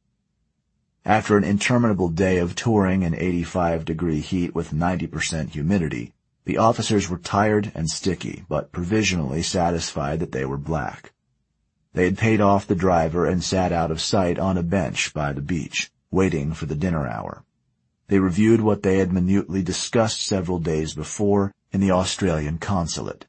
After an interminable day of touring in 85-degree heat with 90% humidity, the officers were tired and sticky, but provisionally satisfied that they were black. They had paid off the driver and sat out of sight on a bench by the beach, waiting for the dinner hour. They reviewed what they had minutely discussed several days before in the Australian consulate.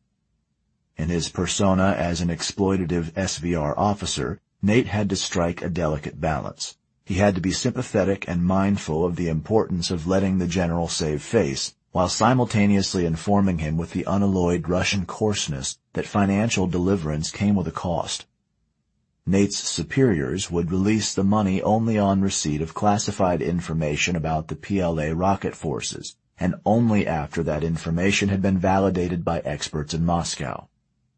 In his persona as an exploitative SVR officer, Nate had to strike a delicate balance. He had to be sympathetic and mindful of the importance of letting the general save face, while simultaneously informing him with the unalloyed Russian coarseness that financial deliverance came with a cost. Nate's superiors would release the money only on receipt of classified information about the PLA rocket forces, and only after that information had been validated by experts in Moscow.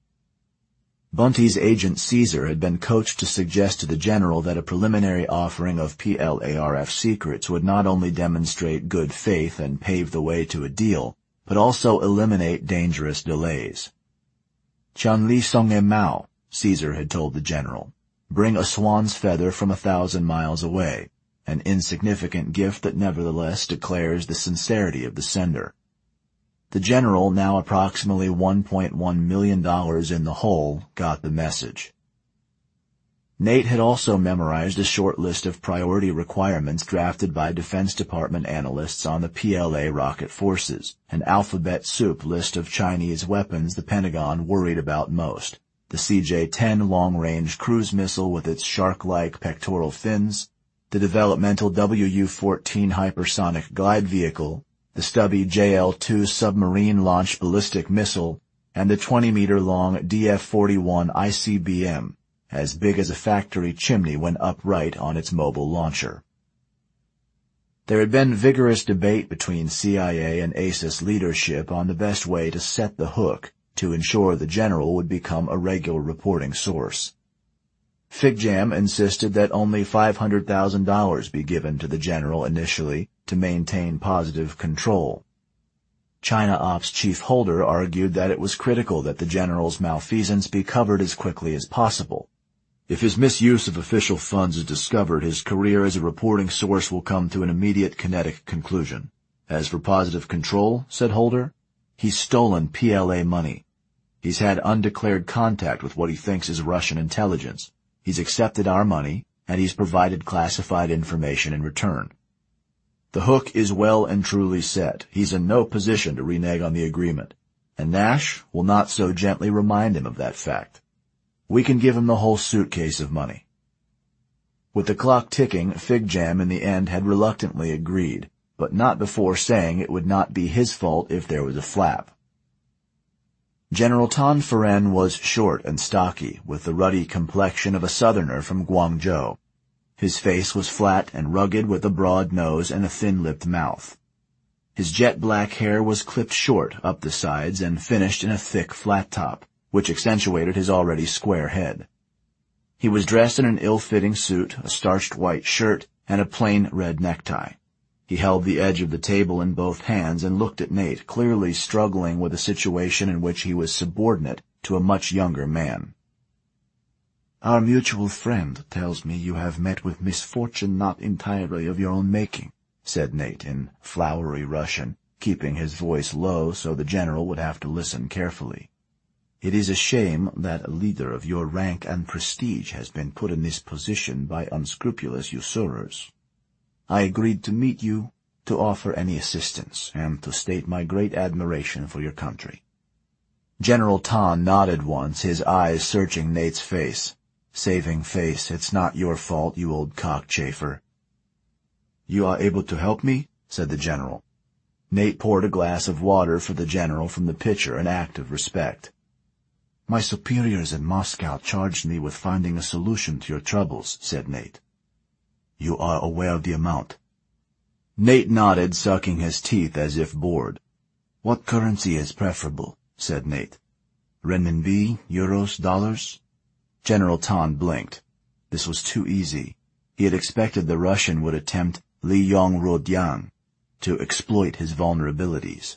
Bunty's agent Caesar had been coached to suggest to the general that a preliminary offering of PLARF secrets would not only demonstrate good faith and pave the way to a deal, but also eliminate dangerous delays. "Chun-Li Song-e Mao," Caesar had told the general. "Bring a swan's feather from 1,000 miles away, an insignificant gift that nevertheless declares the sincerity of the sender." The general, now approximately $1.1 million in the hole, got the message. Nate had also memorized a short list of priority requirements drafted by Defense Department analysts on the PLA rocket forces, an alphabet soup list of Chinese weapons the Pentagon worried about most: the CJ-10 long-range cruise missile with its shark-like pectoral fins, the developmental WU-14 hypersonic glide vehicle, the stubby JL-2 submarine-launched ballistic missile, and the 20-meter-long DF-41 ICBM, as big as a factory chimney when upright on its mobile launcher. There had been vigorous debate between CIA and ASIS leadership on the best way to set the hook to ensure the general would become a regular reporting source. FigJam insisted that only $500,000 be given to the general initially to maintain positive control. China Ops Chief Holder argued that it was critical that the general's malfeasance be covered as quickly as possible. If his misuse of official funds is discovered, his career as a reporting source will come to an immediate kinetic conclusion. As for positive control, said Holder, he's stolen PLA money. He's had undeclared contact with what he thinks is Russian intelligence. He's accepted our money, and he's provided classified information in return. The hook is well and truly set. He's in no position to renege on the agreement, and Nash will not so gently remind him of that fact. We can give him the whole suitcase of money. With the clock ticking, Fig Jam in the end had reluctantly agreed, but not before saying it would not be his fault if there was a flap. General Tan Furen was short and stocky, with the ruddy complexion of a southerner from Guangzhou. His face was flat and rugged, with a broad nose and a thin-lipped mouth. His jet-black hair was clipped short up the sides and finished in a thick flat top, which accentuated his already square head. He was dressed in an ill-fitting suit, a starched white shirt, and a plain red necktie. He held the edge of the table in both hands and looked at Nate, clearly struggling with a situation in which he was subordinate to a much younger man. "Our mutual friend tells me you have met with misfortune not entirely of your own making," said Nate in flowery Russian, keeping his voice low so the general would have to listen carefully. "It is a shame that a leader of your rank and prestige has been put in this position by unscrupulous usurers. I agreed to meet you, to offer any assistance, and to state my great admiration for your country." General Tan nodded once, his eyes searching Nate's face. "Saving face, it's not your fault, you old cockchafer." "You are able to help me?" said the general. Nate poured a glass of water for the general from the pitcher, an act of respect. "My superiors in Moscow charged me with finding a solution to your troubles," said Nate. "You are aware of the amount?" Nate nodded, sucking his teeth as if bored. "What currency is preferable?" said Nate. "Renminbi, euros, dollars?" General Tan blinked. This was too easy. He had expected the Russian would attempt Li Yong Rodian, to exploit his vulnerabilities.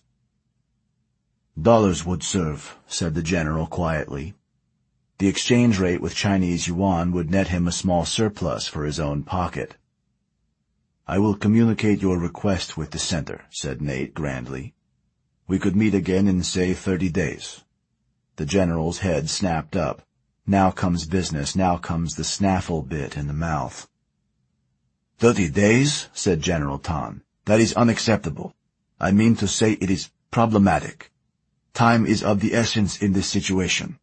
"Dollars would serve," said the general quietly. The exchange rate with Chinese yuan would net him a small surplus for his own pocket. "I will communicate your request with the center," said Nate grandly. "We could meet again in, say, 30 days. The general's head snapped up. Now comes business, now comes the snaffle bit in the mouth. 30 days, said General Tan. That is unacceptable. I mean to say it is problematic. Time is of the essence in this situation.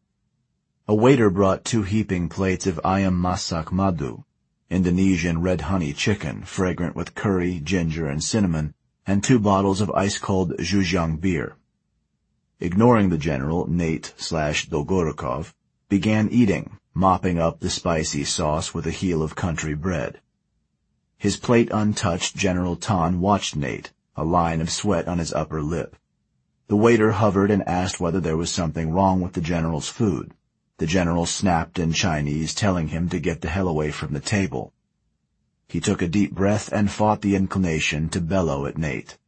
A waiter brought 2 heaping plates of ayam masak madu, Indonesian red honey chicken, fragrant with curry, ginger, and cinnamon, and 2 bottles of ice-cold Zhejiang beer. Ignoring the general, Nate/Dolgorukov began eating, mopping up the spicy sauce with a heel of country bread. His plate untouched, General Tan watched Nate, a line of sweat on his upper lip. The waiter hovered and asked whether there was something wrong with the general's food. The general snapped in Chinese, telling him to get the hell away from the table. He took a deep breath and fought the inclination to bellow at Nate.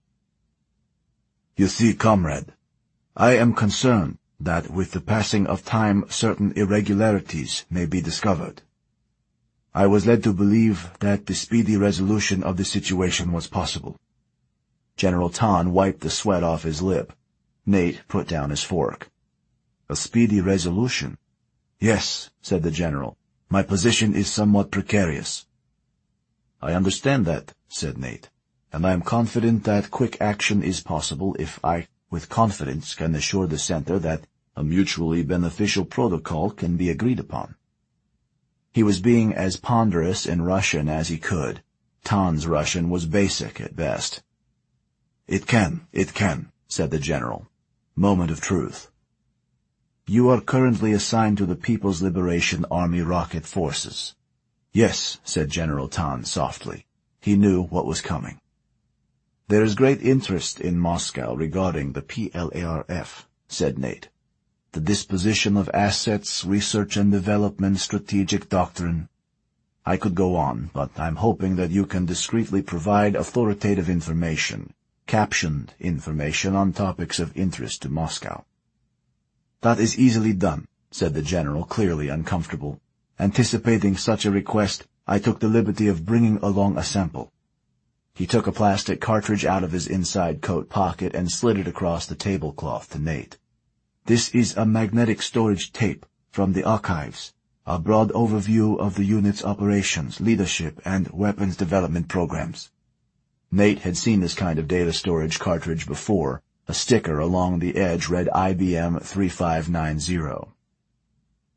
You see, comrade, I am concerned that with the passing of time certain irregularities may be discovered. I was led to believe that the speedy resolution of the situation was possible. General Tan wiped the sweat off his lip. Nate put down his fork. A speedy resolution? Yes, said the general. My position is somewhat precarious. I understand that, said Nate, and I am confident that quick action is possible if I, with confidence, can assure the center that a mutually beneficial protocol can be agreed upon. He was being as ponderous in Russian as he could. Tan's Russian was basic at best. It can, said the general. Moment of truth. You are currently assigned to the People's Liberation Army Rocket Forces. Yes, said General Tan softly. He knew what was coming. There is great interest in Moscow regarding the PLARF, said Nate. The disposition of assets, research and development, strategic doctrine. I could go on, but I'm hoping that you can discreetly provide authoritative information, captioned information on topics of interest to Moscow. That is easily done, said the general, clearly uncomfortable. Anticipating such a request, I took the liberty of bringing along a sample. He took a plastic cartridge out of his inside coat pocket and slid it across the tablecloth to Nate. This is a magnetic storage tape from the archives, a broad overview of the unit's operations, leadership, and weapons development programs. Nate had seen this kind of data storage cartridge before. A sticker along the edge read IBM 3590.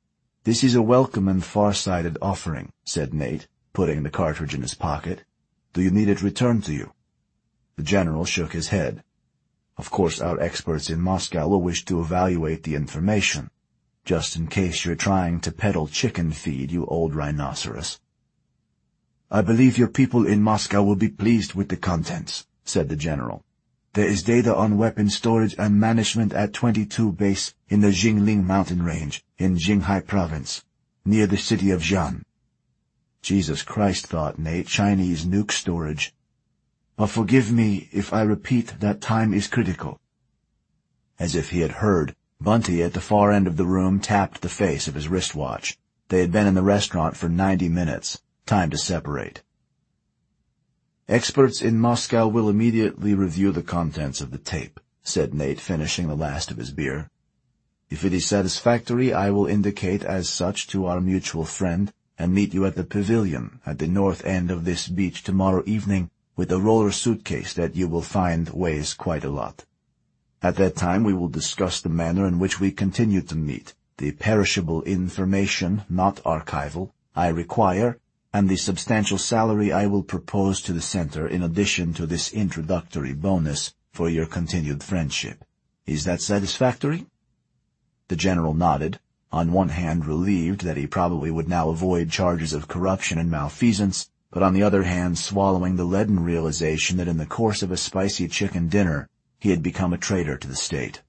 "This is a welcome and far-sighted offering," said Nate, putting the cartridge in his pocket. "Do you need it returned to you?" The general shook his head. "Of course our experts in Moscow will wish to evaluate the information, just in case you're trying to peddle chicken feed, you old rhinoceros." "I believe your people in Moscow will be pleased with the contents," said the general. "There is data on weapon storage and management at 22 base in the Jingling mountain range in Jinghai province, near the city of Jian." Jesus Christ, thought Nate, Chinese nuke storage. "Forgive me if I repeat that time is critical." As if he had heard, Bunty at the far end of the room tapped the face of his wristwatch. They had been in the restaurant for 90 minutes. Time to separate. "Experts in Moscow will immediately review the contents of the tape," said Nate, finishing the last of his beer. "If it is satisfactory, I will indicate as such to our mutual friend and meet you at the pavilion at the north end of this beach tomorrow evening with a roller suitcase that you will find weighs quite a lot. At that time we will discuss the manner in which we continue to meet, the perishable information, not archival, I require, and the substantial salary I will propose to the center in addition to this introductory bonus for your continued friendship. Is that satisfactory?" The general nodded, on one hand relieved that he probably would now avoid charges of corruption and malfeasance, but on the other hand swallowing the leaden realization that in the course of a spicy chicken dinner he had become a traitor to the state.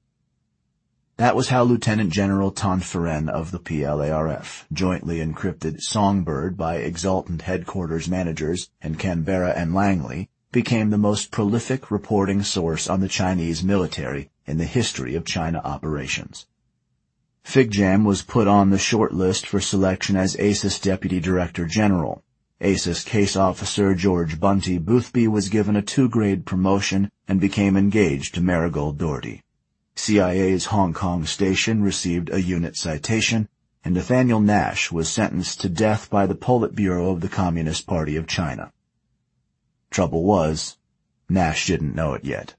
That was how Lieutenant General Tan Feren of the PLARF, jointly encrypted Songbird by exultant headquarters managers in Canberra and Langley, became the most prolific reporting source on the Chinese military in the history of China operations. Figjam was put on the short list for selection as ACIS Deputy Director General. ACIS Case Officer George Bunty Boothby was given a 2-grade promotion and became engaged to Marigold Doherty. CIA's Hong Kong station received a unit citation, and Nathaniel Nash was sentenced to death by the Politburo of the Communist Party of China. Trouble was, Nash didn't know it yet.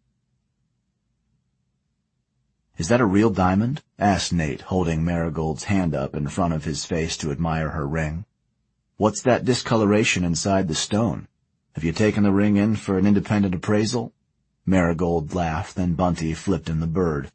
"Is that a real diamond?" asked Nate, holding Marigold's hand up in front of his face to admire her ring. "What's that discoloration inside the stone? Have you taken the ring in for an independent appraisal?" Marigold laughed, then Bunty flipped him the bird.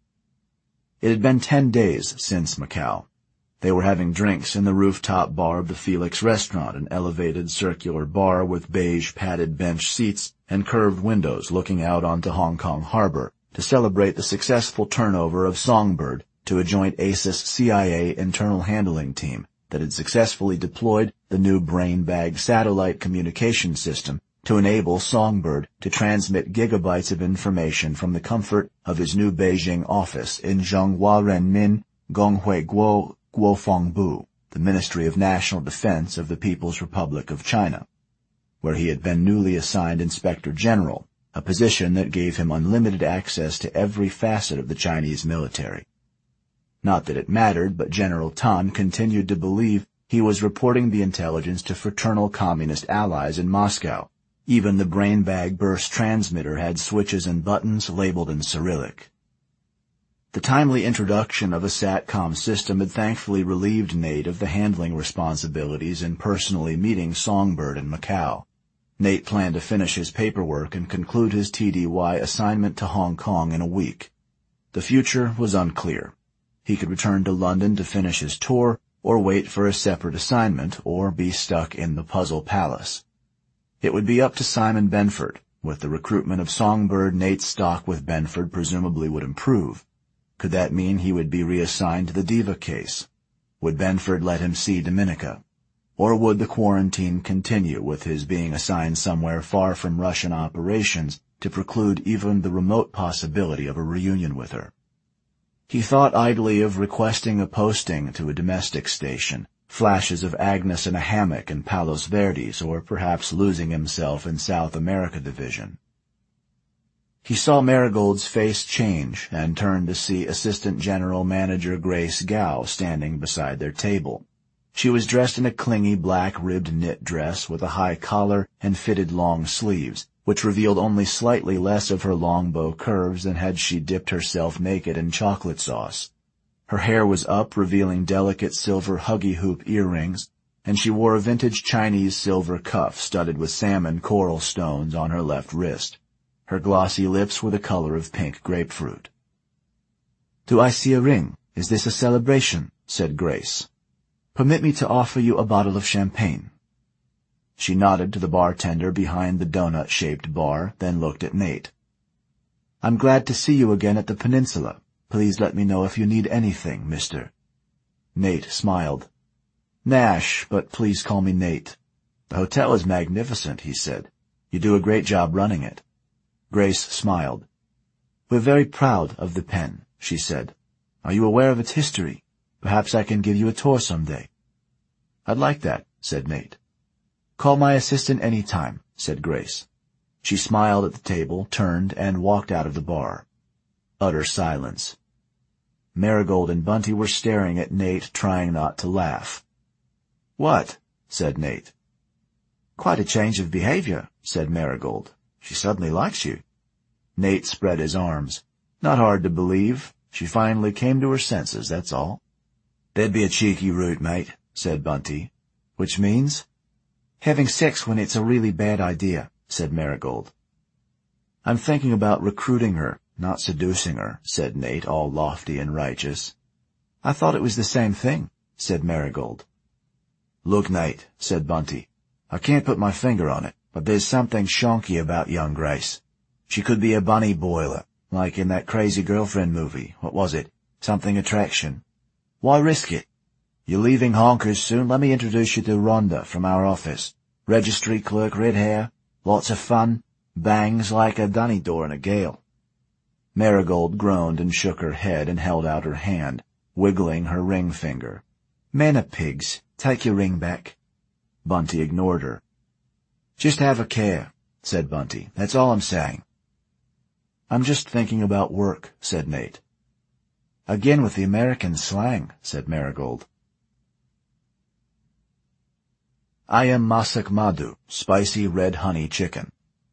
It had been 10 days since Macau. They were having drinks in the rooftop bar of the Felix restaurant, an elevated circular bar with beige padded bench seats and curved windows looking out onto Hong Kong Harbor, to celebrate the successful turnover of Songbird to a joint ACIS-CIA internal handling team that had successfully deployed the new Brain Bag satellite communication system to enable Songbird to transmit gigabytes of information from the comfort of his new Beijing office in Zhonghua Renmin Gonghui Guo Guofengbu, the Ministry of National Defense of the People's Republic of China, where he had been newly assigned Inspector General, a position that gave him unlimited access to every facet of the Chinese military. Not that it mattered, but General Tan continued to believe he was reporting the intelligence to fraternal communist allies in Moscow. Even the Brain Bag burst transmitter had switches and buttons labeled in Cyrillic. The timely introduction of a SATCOM system had thankfully relieved Nate of the handling responsibilities in personally meeting Songbird in Macau. Nate planned to finish his paperwork and conclude his TDY assignment to Hong Kong in a week. The future was unclear. He could return to London to finish his tour, or wait for a separate assignment, or be stuck in the Puzzle Palace. It would be up to Simon Benford. With the recruitment of Songbird, Nate's stock with Benford presumably would improve. Could that mean he would be reassigned to the Diva case? Would Benford let him see Dominica? Or would the quarantine continue, with his being assigned somewhere far from Russian operations to preclude even the remote possibility of a reunion with her? He thought idly of requesting a posting to a domestic station, flashes of Agnes in a hammock in Palos Verdes, or perhaps losing himself in South America Division. He saw Marigold's face change and turned to see Assistant General Manager Grace Gao standing beside their table. She was dressed in a clingy black-ribbed knit dress with a high collar and fitted long sleeves, which revealed only slightly less of her long bow curves than had she dipped herself naked in chocolate sauce. Her hair was up, revealing delicate silver huggy-hoop earrings, and she wore a vintage Chinese silver cuff studded with salmon coral stones on her left wrist. Her glossy lips were the color of pink grapefruit. "Do I see a ring? Is this a celebration?" said Grace. "Permit me to offer you a bottle of champagne." She nodded to the bartender behind the donut-shaped bar, then looked at Nate. "I'm glad to see you again at the Peninsula. Please let me know if you need anything, mister." Nate smiled. "Nash, but please call me Nate." "The hotel is magnificent," he said. "You do a great job running it." Grace smiled. "We're very proud of the Pen," she said. "Are you aware of its history? Perhaps I can give you a tour someday." "I'd like that," said Nate. "Call my assistant any time," said Grace. She smiled at the table, turned, and walked out of the bar. Utter silence. Marigold and Bunty were staring at Nate, trying not to laugh. "What?" said Nate. "Quite a change of behavior," said Marigold. "She suddenly likes you." Nate spread his arms. "Not hard to believe. She finally came to her senses, that's all." "There'd be a cheeky route, mate," said Bunty. "Which means?" "Having sex when it's a really bad idea," said Marigold. "I'm thinking about recruiting her, not seducing her," said Nate, all lofty and righteous. "I thought it was the same thing," said Marigold. "Look, Nate," said Bunty, "I can't put my finger on it, but there's something shonky about young Grace. She could be a bunny boiler, like in that Crazy Girlfriend movie. What was it? Something Attraction. Why risk it? You're leaving Honkers soon. Let me introduce you to Rhonda from our office. Registry clerk, red hair, lots of fun, bangs like a dunny door in a gale." Marigold groaned and shook her head and held out her hand, wiggling her ring finger. "Men are pigs. Take your ring back." Bunty ignored her. "Just have a care," said Bunty. "That's all I'm saying." "I'm just thinking about work," said Nate. "Again with the American slang," said Marigold. Ayam masak madu, spicy red honey chicken.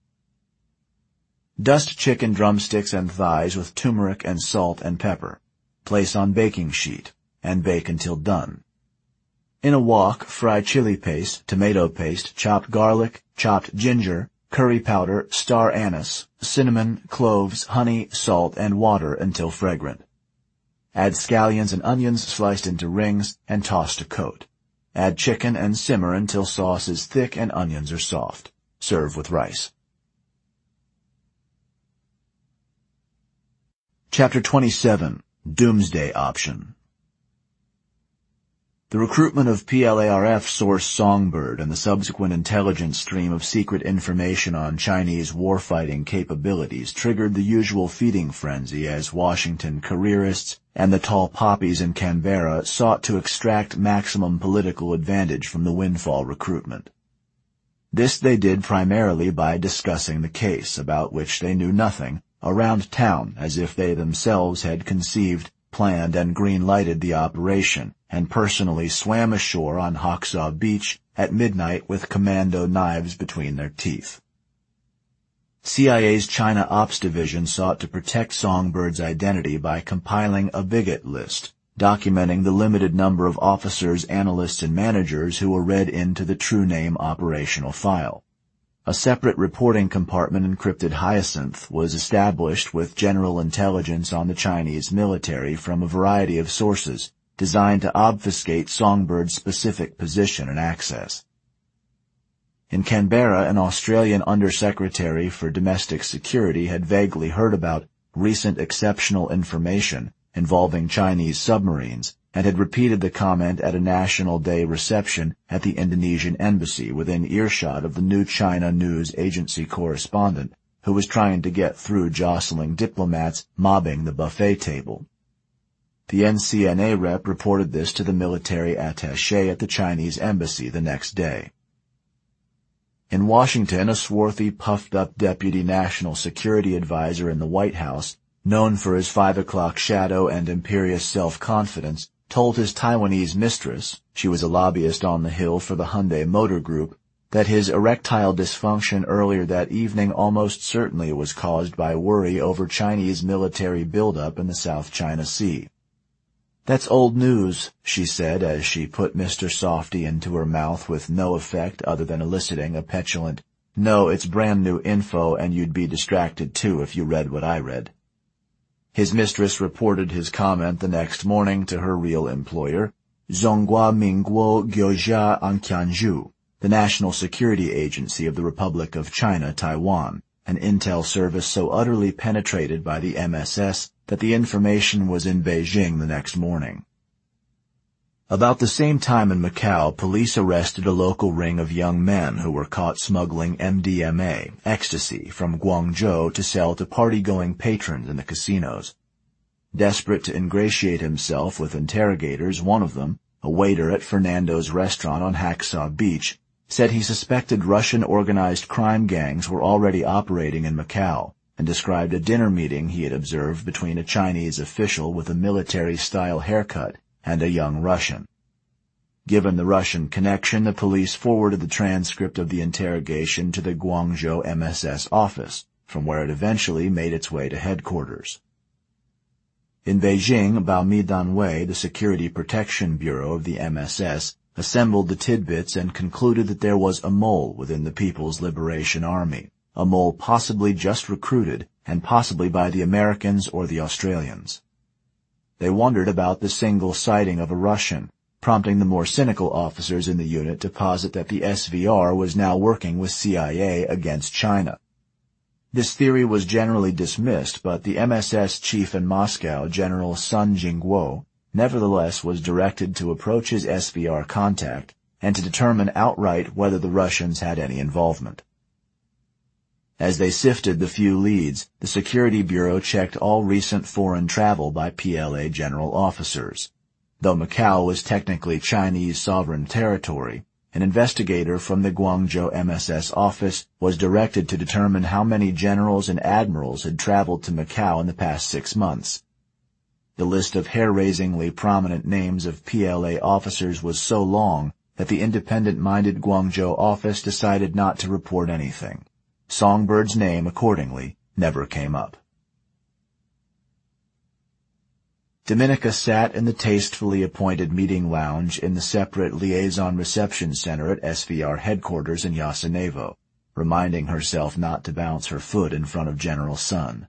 Dust chicken drumsticks and thighs with turmeric and salt and pepper. Place on baking sheet and bake until done. In a wok, fry chili paste, tomato paste, chopped garlic, chopped ginger, curry powder, star anise, cinnamon, cloves, honey, salt, and water until fragrant. Add scallions and onions sliced into rings and toss to coat. Add chicken and simmer until sauce is thick and onions are soft. Serve with rice. Chapter 27. Doomsday Option. The recruitment of PLARF source Songbird and the subsequent intelligence stream of secret information on Chinese warfighting capabilities triggered the usual feeding frenzy as Washington careerists and the tall poppies in Canberra sought to extract maximum political advantage from the windfall recruitment. This they did primarily by discussing the case, about which they knew nothing, around town as if they themselves had conceived, planned, and green-lighted the operation, and personally swam ashore on Hacksaw Beach at midnight with commando knives between their teeth. CIA's China Ops Division sought to protect Songbird's identity by compiling a bigot list, documenting the limited number of officers, analysts, and managers who were read into the true name operational file. A separate reporting compartment encrypted Hyacinth was established with general intelligence on the Chinese military from a variety of sources, designed to obfuscate Songbird's specific position and access. In Canberra, an Australian Undersecretary for Domestic Security had vaguely heard about recent exceptional information involving Chinese submarines and had repeated the comment at a National Day reception at the Indonesian embassy within earshot of the New China News Agency correspondent who was trying to get through jostling diplomats mobbing the buffet table. The NCNA rep reported this to the military attaché at the Chinese embassy the next day. In Washington, a swarthy, puffed-up deputy national security advisor in the White House, known for his 5 o'clock shadow and imperious self-confidence, told his Taiwanese mistress, she was a lobbyist on the Hill for the Hyundai Motor Group, that his erectile dysfunction earlier that evening almost certainly was caused by worry over Chinese military buildup in the South China Sea. "That's old news," she said as she put Mr. Softy into her mouth with no effect other than eliciting a petulant, "No, it's brand new info and you'd be distracted too if you read what I read." His mistress reported his comment the next morning to her real employer, Zhonghua Mingguo Gyojia Anqianzhu, the National Security Agency of the Republic of China, Taiwan, an intel service so utterly penetrated by the MSS that the information was in Beijing the next morning. About the same time in Macau, police arrested a local ring of young men who were caught smuggling MDMA, ecstasy, from Guangzhou to sell to party-going patrons in the casinos. Desperate to ingratiate himself with interrogators, one of them, a waiter at Fernando's restaurant on Hacksaw Beach, said he suspected Russian organized crime gangs were already operating in Macau, and described a dinner meeting he had observed between a Chinese official with a military-style haircut and a young Russian. Given the Russian connection, the police forwarded the transcript of the interrogation to the Guangzhou MSS office, from where it eventually made its way to headquarters. In Beijing, Bao Midanwei, the Security Protection Bureau of the MSS, assembled the tidbits and concluded that there was a mole within the People's Liberation Army, a mole possibly just recruited, and possibly by the Americans or the Australians. They wondered about the single sighting of a Russian, prompting the more cynical officers in the unit to posit that the SVR was now working with CIA against China. This theory was generally dismissed, but the MSS chief in Moscow, General Sun Jingguo, nevertheless was directed to approach his SVR contact and to determine outright whether the Russians had any involvement. As they sifted the few leads, the Security Bureau checked all recent foreign travel by PLA general officers. Though Macau was technically Chinese sovereign territory, an investigator from the Guangzhou MSS office was directed to determine how many generals and admirals had traveled to Macau in the past 6 months. The list of hair-raisingly prominent names of PLA officers was so long that the independent-minded Guangzhou office decided not to report anything. Songbird's name, accordingly, never came up. Dominica sat in the tastefully appointed meeting lounge in the separate liaison reception center at SVR headquarters in Yasenevo, reminding herself not to bounce her foot in front of General Sun.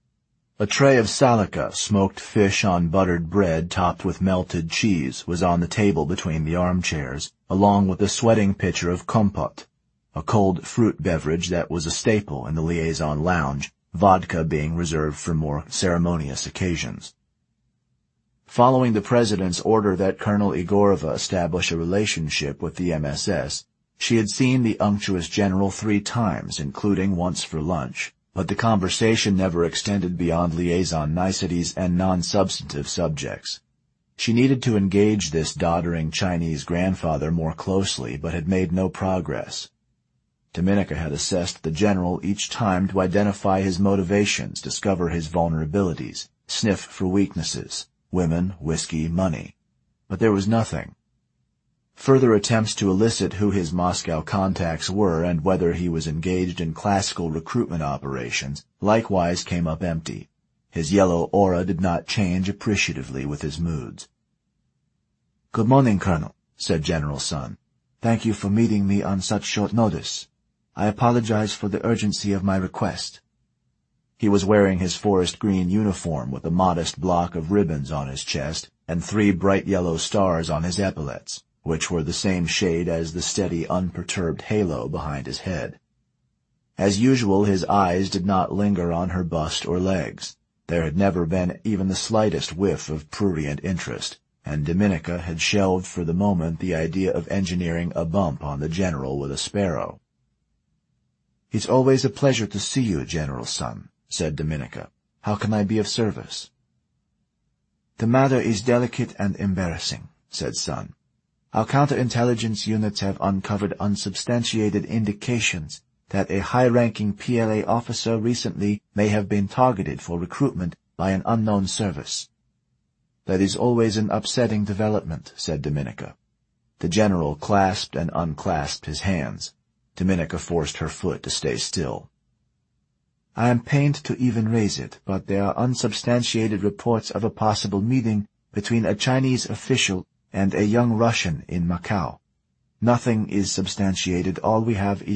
A tray of salika, smoked fish on buttered bread topped with melted cheese, was on the table between the armchairs, along with a sweating pitcher of compote, a cold fruit beverage that was a staple in the liaison lounge, vodka being reserved for more ceremonious occasions. Following the President's order that Colonel Igorova establish a relationship with the MSS, she had seen the unctuous general 3 times, including once for lunch, but the conversation never extended beyond liaison niceties and non-substantive subjects. She needed to engage this doddering Chinese grandfather more closely, but had made no progress. Dominica had assessed the general each time to identify his motivations, discover his vulnerabilities, sniff for weaknesses. Women, whiskey, money. But there was nothing. Further attempts to elicit who his Moscow contacts were and whether he was engaged in classical recruitment operations likewise came up empty. His yellow aura did not change appreciatively with his moods. "Good morning, Colonel," said General Sun. "Thank you for meeting me on such short notice. I apologize for the urgency of my request." He was wearing his forest green uniform with a modest block of ribbons on his chest and 3 bright yellow stars on his epaulets, which were the same shade as the steady, unperturbed halo behind his head. As usual, his eyes did not linger on her bust or legs. There had never been even the slightest whiff of prurient interest, and Dominica had shelved for the moment the idea of engineering a bump on the general with a sparrow. "It's always a pleasure to see you, General Sun," said Dominica. "How can I be of service?" "The matter is delicate and embarrassing," said Sun. "Our counterintelligence units have uncovered unsubstantiated indications that a high-ranking PLA officer recently may have been targeted for recruitment by an unknown service." "That is always an upsetting development," said Dominica. The general clasped and unclasped his hands. Dominica forced her foot to stay still. "I am pained to even raise it, but there are unsubstantiated reports of a possible meeting between a Chinese official and a young Russian in Macau. Nothing is substantiated. All we have